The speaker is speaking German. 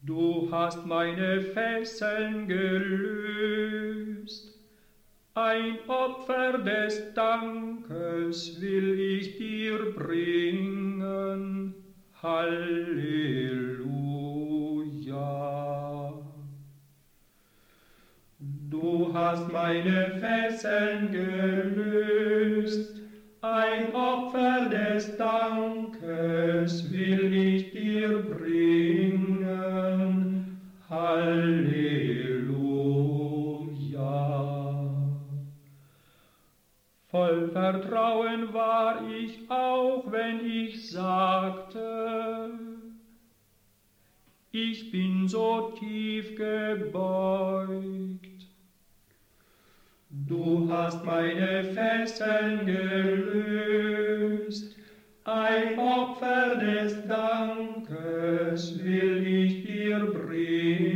Du hast meine Fesseln gelöst, ein Opfer des Dankes will ich dir bringen. Halleluja. Du hast meine Fesseln gelöst, ein Opfer des Dankes will ich dir bringen. Halleluja. Voll Vertrauen war ich auch, wenn ich sagte, ich bin so tief gebeugt. Du hast meine Fesseln gelöst, ein Opfer des Dankes will ich dir bringen.